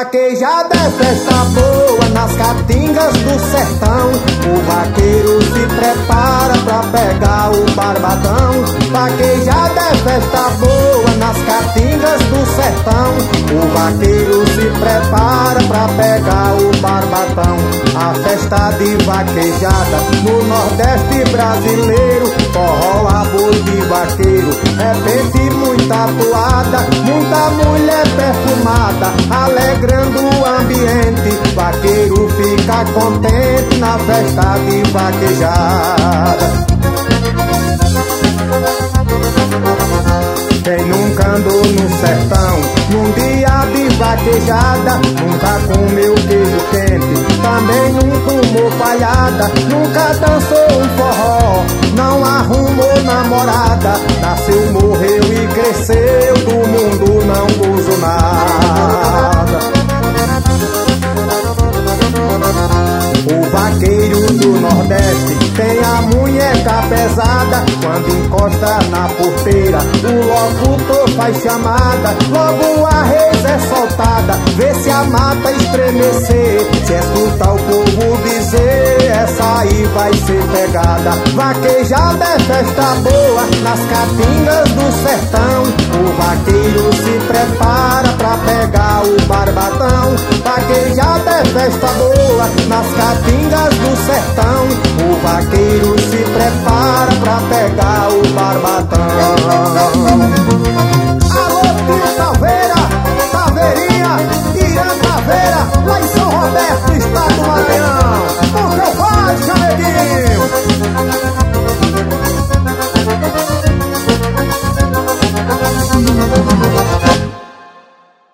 Vaquejada é festa boa nas caatingas do sertão. O vaqueiro se prepara pra pegar o barbadão. Vaquejada é festa boa nas caatingas do sertão. O vaqueiro se prepara pra pegar o barbadão. A festa de vaquejada no Nordeste brasileiro, forró a boi de vaqueiro, repente muita toada, muita mulher perfumada, alegrando o ambiente. Vaqueiro fica contente na festa de vaquejada. Quem nunca andou no sertão num dia de vaquejada, nunca comeu queijo quente, também nunca tomou palhada, nunca dançou um forró, não arrumou namorada, nasceu, morreu e cresceu, do mundo não gozou nada. O vaqueiro do Nordeste tem a munheca pesada, quando encosta na porteira o locutor faz chamada, logo a reis é soltada, vê se a mata estremecer, se escutar o povo dizer, essa aí vai ser pegada. Vaquejada é festa boa nas caatingas do sertão.